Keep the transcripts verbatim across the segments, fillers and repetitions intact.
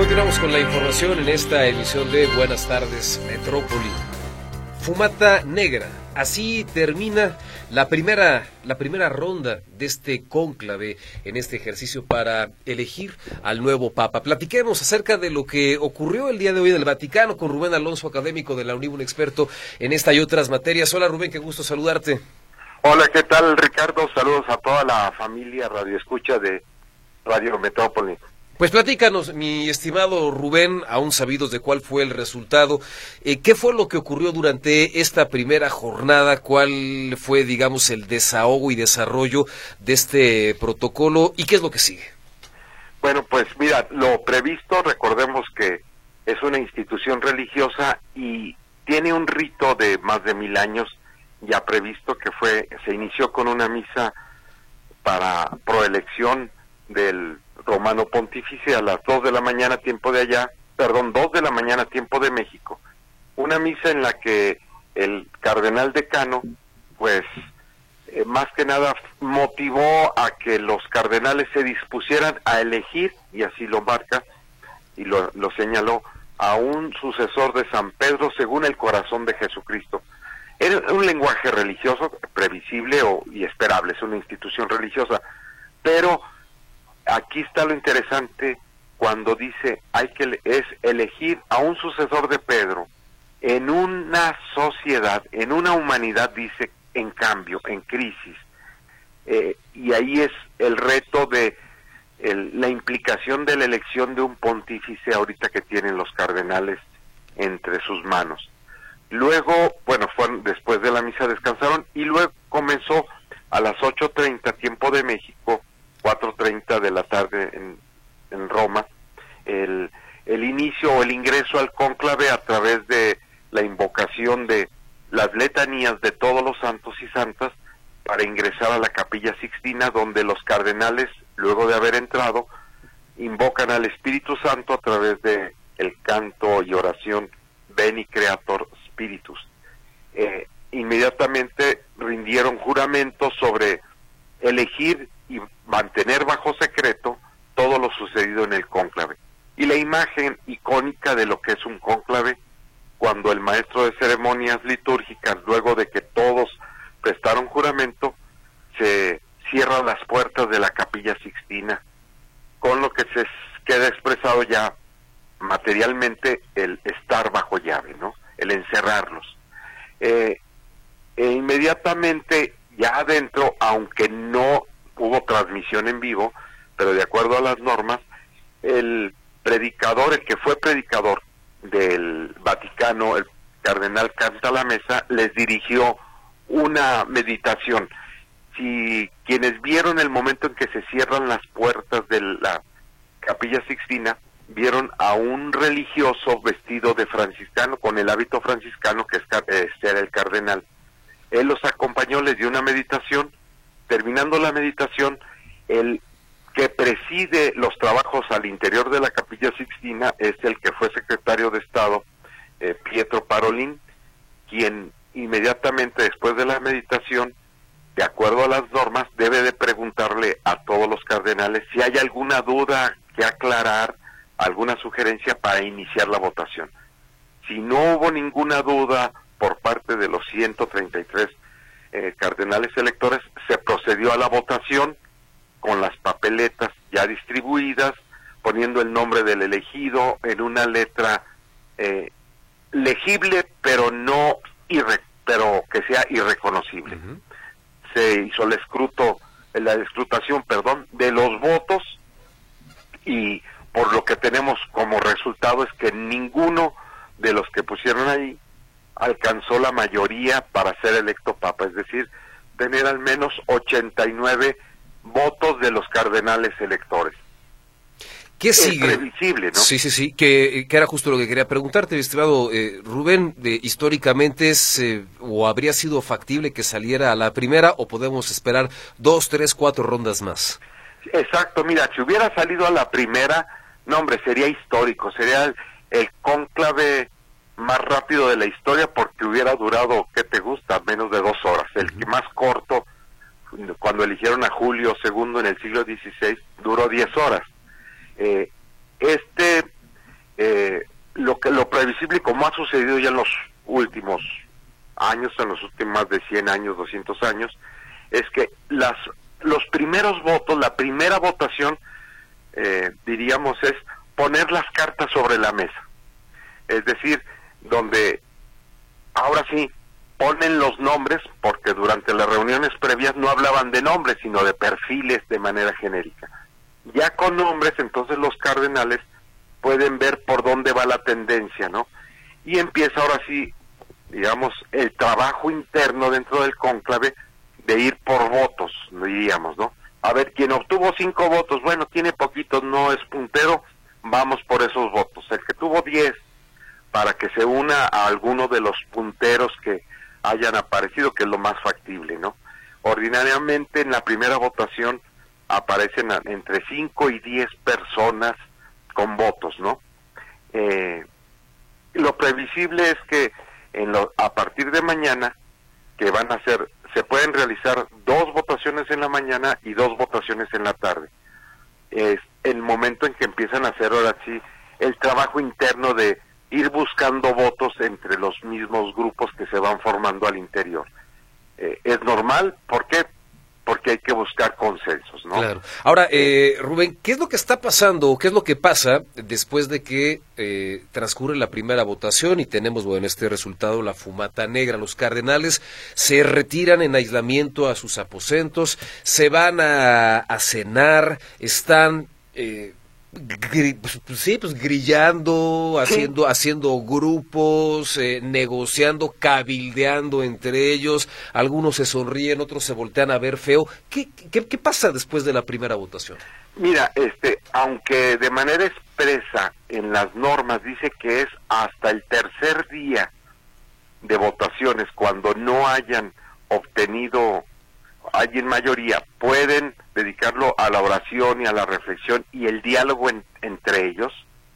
Continuamos con la información en esta emisión de Buenas Tardes Metrópoli. Fumata negra. Así termina la primera, la primera ronda de este cónclave en este ejercicio para elegir al nuevo Papa. Platiquemos acerca de lo que ocurrió el día de hoy en el Vaticano con Rubén Alonso, académico de la UNIV, un experto en esta y otras materias. Hola Rubén, qué gusto saludarte. Hola, ¿qué tal Ricardo? Saludos a toda la familia radioescucha de Radio Metrópoli. Pues platícanos, mi estimado Rubén, aún sabidos de cuál fue el resultado, eh, ¿qué fue lo que ocurrió durante esta primera jornada? ¿Cuál fue, digamos, el desahogo y desarrollo de este protocolo? ¿Y qué es lo que sigue? Bueno, pues mira, lo previsto, recordemos que es una institución religiosa y tiene un rito de más de mil años ya previsto, que fue, se inició con una misa para proelección del Romano Pontífice a las dos de la mañana tiempo de allá, perdón, dos de la mañana tiempo de México, una misa en la que el cardenal decano, pues, eh, más que nada motivó a que los cardenales se dispusieran a elegir, y así lo marca, y lo, lo señaló, a un sucesor de San Pedro según el corazón de Jesucristo. Era un lenguaje religioso previsible o, y esperable, es una institución religiosa, pero aquí está lo interesante cuando dice hay que es elegir a un sucesor de Pedro en una sociedad, en una humanidad, dice, en cambio, en crisis, eh, y ahí es el reto de el, la implicación de la elección de un pontífice ahorita que tienen los cardenales entre sus manos. Luego, bueno, fueron después de la misa descansaron y luego comenzó a las ocho treinta tiempo de México, cuatro treinta de la tarde en, en Roma, el, el inicio o el ingreso al cónclave a través de la invocación de las letanías de todos los santos y santas para ingresar a la Capilla Sixtina, donde los cardenales, luego de haber entrado, invocan al Espíritu Santo a través de el canto y oración Veni Creator Spiritus. Eh, inmediatamente rindieron juramento sobre elegir y mantener bajo secreto todo lo sucedido en el cónclave. Y la imagen icónica de lo que es un cónclave, cuando el maestro de ceremonias litúrgicas, luego de que todos prestaron juramento, se cierran las puertas de la Capilla Sixtina, con lo que se queda expresado ya materialmente el estar bajo llave, ¿no? El encerrarlos. Eh, e inmediatamente ya adentro, aunque no hubo transmisión en vivo, pero de acuerdo a las normas, el predicador, el que fue predicador del Vaticano, el cardenal Cantalamessa, les dirigió una meditación. Si quienes vieron el momento en que se cierran las puertas de la Capilla Sixtina, vieron a un religioso vestido de franciscano, con el hábito franciscano, que es, es era el cardenal. Él los acompañó, les dio una meditación. Terminando la meditación, el que preside los trabajos al interior de la Capilla Sixtina es el que fue secretario de Estado, eh, Pietro Parolin, quien inmediatamente después de la meditación, de acuerdo a las normas, debe de preguntarle a todos los cardenales si hay alguna duda que aclarar, alguna sugerencia para iniciar la votación. Si no hubo ninguna duda por parte de los ciento treinta y tres eh, cardenales electores, se procedió a la votación con las papeletas ya distribuidas, poniendo el nombre del elegido en una letra eh, legible, pero no irre pero que sea irreconocible. Uh-huh. Se hizo el escruto, la escrutación, perdón, de los votos, y por lo que tenemos como resultado es que ninguno de los que pusieron ahí alcanzó la mayoría para ser electo papa, es decir, tener al menos ochenta y nueve votos de los cardenales electores. ¿Qué sigue? Es previsible, ¿no? Sí, sí, sí, que, que era justo lo que quería preguntarte, mi estimado eh, Rubén. De, históricamente es eh, o habría sido factible que saliera a la primera, o podemos esperar dos, tres, cuatro rondas más. Exacto, mira, si hubiera salido a la primera, no hombre, sería histórico, sería el, el cónclave más rápido de la historia, porque hubiera durado, ¿qué te gusta?, menos de dos horas. El uh-huh. que más corto, cuando eligieron a Julio segundo en el siglo dieciséis, duró diez horas. Eh, este eh, lo que lo previsible, como ha sucedido ya en los últimos años, en los últimos más de cien años, doscientos años, es que las los primeros votos, la primera votación, eh, diríamos, es poner las cartas sobre la mesa. Es decir, donde ahora sí ponen los nombres, porque durante las reuniones previas no hablaban de nombres, sino de perfiles de manera genérica. Ya con nombres, entonces los cardenales pueden ver por dónde va la tendencia, ¿no? Y empieza ahora sí, digamos, el trabajo interno dentro del cónclave de ir por votos, diríamos, ¿no? A ver, quien obtuvo cinco votos, bueno, tiene poquitos, no es puntero, vamos por esos votos. El que tuvo diez, para que se una a alguno de los punteros que hayan aparecido, que es lo más factible, ¿no? Ordinariamente en la primera votación aparecen a, entre cinco y diez personas con votos, ¿no? Eh, lo previsible es que en lo, a partir de mañana, que van a ser, se pueden realizar dos votaciones en la mañana y dos votaciones en la tarde. Es el momento en que empiezan a hacer ahora sí el trabajo interno de ir buscando votos entre los mismos grupos que se van formando al interior. Eh, es normal, ¿por qué? Porque hay que buscar consensos, ¿no? Claro. Ahora, eh, Rubén, ¿qué es lo que está pasando o qué es lo que pasa después de que eh, transcurre la primera votación y tenemos, bueno, este resultado, la fumata negra? Los cardenales se retiran en aislamiento a sus aposentos, se van a, a cenar, están... Eh, Gri, pues, sí, pues grillando, haciendo, sí. haciendo grupos, eh, negociando, cabildeando entre ellos. Algunos se sonríen, otros se voltean a ver feo. ¿Qué, qué, qué pasa después de la primera votación? Mira, este, aunque de manera expresa en las normas dice que es hasta el tercer día de votaciones, cuando no hayan obtenido, hay en mayoría, pueden dedicarlo a la oración y a la reflexión y el diálogo en, entre ellos.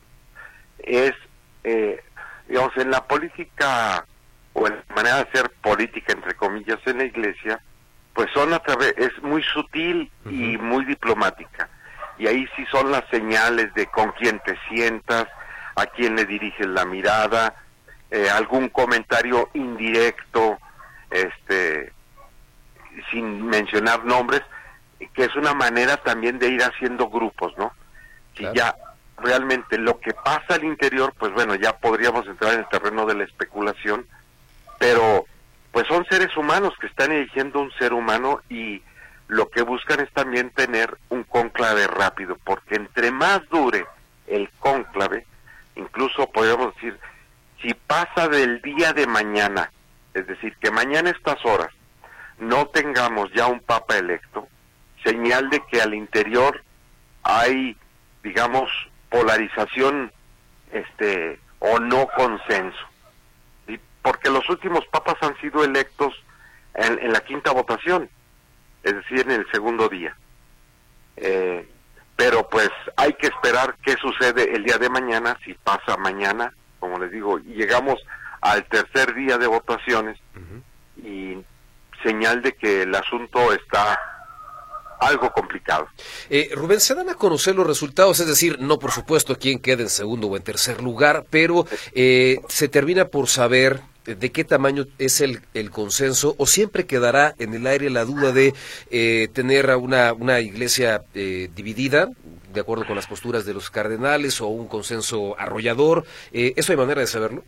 Es, eh, digamos, en la política, o en la manera de hacer política, entre comillas, en la iglesia, pues son a través, es muy sutil uh-huh. y muy diplomática. Y ahí sí son las señales de con quién te sientas, a quién le diriges la mirada, eh, algún comentario indirecto, este, sin mencionar nombres, que es una manera también de ir haciendo grupos, ¿no? Si claro. ya realmente lo que pasa al interior, pues bueno, ya podríamos entrar en el terreno de la especulación, pero pues son seres humanos que están eligiendo un ser humano y lo que buscan es también tener un cónclave rápido, porque entre más dure el cónclave, incluso podríamos decir, si pasa del día de mañana, es decir, que mañana a estas horas no tengamos ya un papa electo, señal de que al interior hay, digamos, polarización este o no consenso. ¿Sí? Porque los últimos papas han sido electos en, en la quinta votación, es decir, en el segundo día. Eh, pero pues hay que esperar qué sucede el día de mañana, si pasa mañana, como les digo, y llegamos al tercer día de votaciones, uh-huh. y señal de que el asunto está algo complicado. Eh, Rubén, ¿se dan a conocer los resultados? Es decir, no por supuesto quién queda en segundo o en tercer lugar, pero eh, se termina por saber de qué tamaño es el, el consenso, o siempre quedará en el aire la duda de eh, tener una, una iglesia eh, dividida, de acuerdo con las posturas de los cardenales, o un consenso arrollador. Eh, ¿Eso hay manera de saberlo?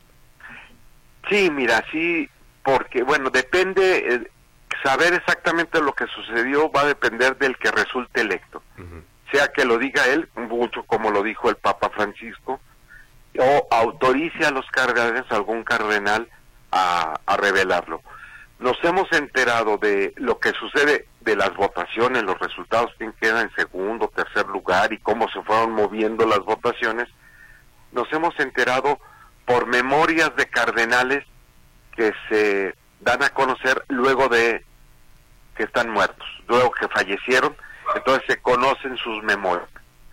Sí, mira, sí, porque, bueno, depende... Eh, saber exactamente lo que sucedió va a depender del que resulte electo, uh-huh. sea que lo diga él, mucho como lo dijo el Papa Francisco, o autorice a los cardenales, a algún cardenal, a, a revelarlo. Nos hemos enterado de lo que sucede de las votaciones, los resultados, quién queda en segundo, tercer lugar y cómo se fueron moviendo las votaciones. Nos hemos enterado por memorias de cardenales que se dan a conocer luego de que están muertos, luego que fallecieron, entonces se conocen sus memorias.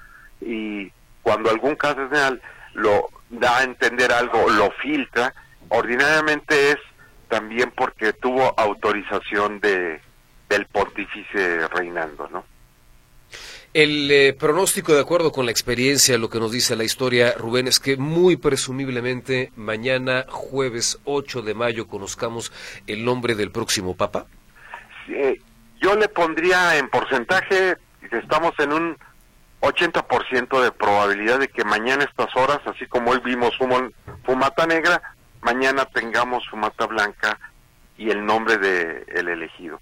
Y cuando algún cardenal lo da a entender algo, lo filtra, ordinariamente es también porque tuvo autorización de del pontífice reinando, ¿no? El eh, pronóstico, de acuerdo con la experiencia, lo que nos dice la historia, Rubén, es que muy presumiblemente mañana, jueves ocho de mayo, conozcamos el nombre del próximo Papa. Sí, yo le pondría en porcentaje, estamos en un ochenta por ciento de probabilidad de que mañana a estas horas, así como hoy vimos fumon, fumata negra, mañana tengamos fumata blanca y el nombre de el elegido.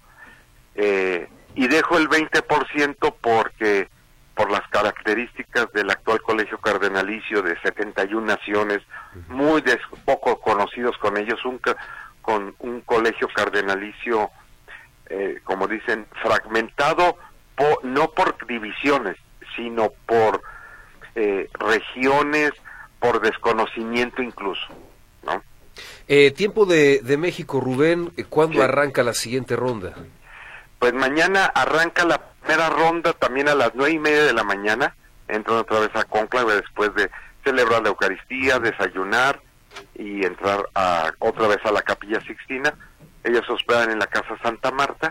Eh, y dejo el veinte por ciento porque por las características del actual colegio cardenalicio de setenta y una naciones, muy des, poco conocidos con ellos, un, con un colegio cardenalicio, eh, como dicen, fragmentado, po, no por divisiones, sino por eh, regiones, por desconocimiento incluso, ¿no? Eh, tiempo de, de México, Rubén, ¿cuándo Sí. arranca la siguiente ronda? Pues mañana arranca la primera ronda también a las nueve y media de la mañana, entran otra vez a cónclave después de celebrar la Eucaristía, desayunar y entrar a, otra vez a la Capilla Sixtina. Ellos se hospedan en la Casa Santa Marta,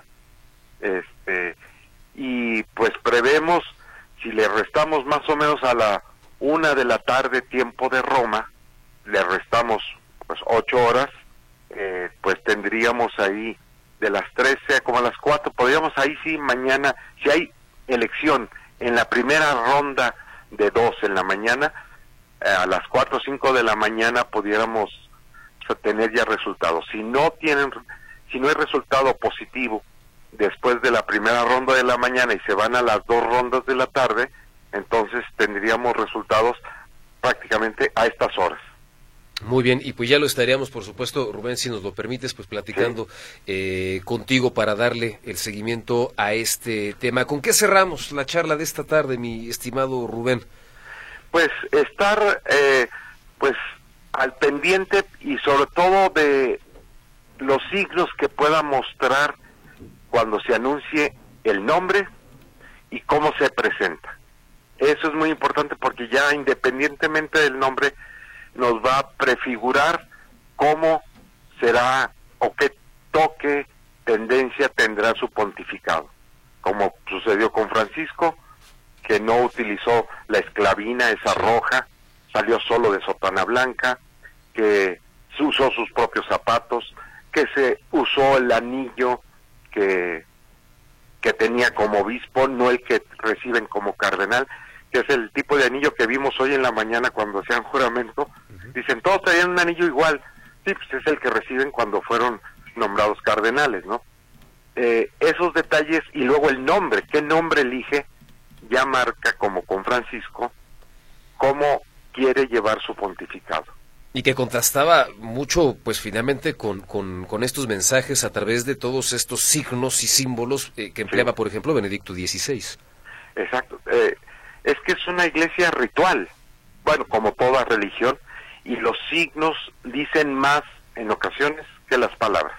este, y pues prevemos, si le restamos más o menos a la una de la tarde tiempo de Roma, le restamos pues ocho horas, eh, pues tendríamos ahí de las trece como a las cuatro, podríamos ahí sí mañana, si hay elección en la primera ronda de dos en la mañana, eh, a las cuatro o cinco de la mañana pudiéramos o sea, tener ya resultados. Si no tienen, si no hay resultado positivo después de la primera ronda de la mañana y se van a las dos rondas de la tarde, entonces tendríamos resultados prácticamente a estas horas. Muy bien, y pues ya lo estaríamos, por supuesto, Rubén, si nos lo permites, pues platicando sí. eh, contigo para darle el seguimiento a este tema. ¿Con qué cerramos la charla de esta tarde, mi estimado Rubén? Pues estar eh, pues al pendiente y sobre todo de los signos que pueda mostrar cuando se anuncie el nombre y cómo se presenta. Eso es muy importante porque ya independientemente del nombre nos va a prefigurar cómo será o qué toque, tendencia tendrá su pontificado, como sucedió con Francisco, que no utilizó la esclavina, esa roja, salió solo de sotana blanca, que usó sus propios zapatos, que se usó el anillo que, que tenía como obispo, no el que reciben como cardenal, que es el tipo de anillo que vimos hoy en la mañana cuando hacían juramento. Uh-huh. Dicen, todos traían un anillo igual. Sí, pues es el que reciben cuando fueron nombrados cardenales, ¿no? Eh, esos detalles y luego el nombre, qué nombre elige, ya marca, como con Francisco, cómo quiere llevar su pontificado. Y que contrastaba mucho, pues finalmente, con, con, con estos mensajes a través de todos estos signos y símbolos eh, que empleaba, sí. por ejemplo, Benedicto dieciséis. Exacto. Eh, es que es una iglesia ritual, bueno, como toda religión, y los signos dicen más en ocasiones que las palabras.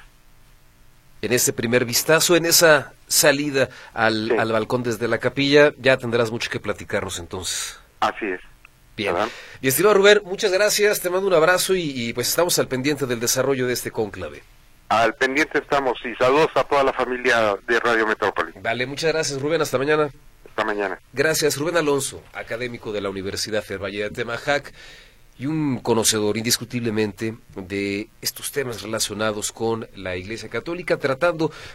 En ese primer vistazo, en esa salida al, sí. al balcón desde la capilla, ya tendrás mucho que platicarnos entonces. Así es. Bien. Y estimado Rubén, muchas gracias, te mando un abrazo y, y pues estamos al pendiente del desarrollo de este cónclave. Al pendiente estamos y saludos a toda la familia de Radio Metrópoli. Vale, muchas gracias Rubén, hasta mañana. Hasta mañana. Gracias, Rubén Alonso, académico de la Universidad del Valle de Atemajac y un conocedor indiscutiblemente de estos temas relacionados con la Iglesia Católica, tratando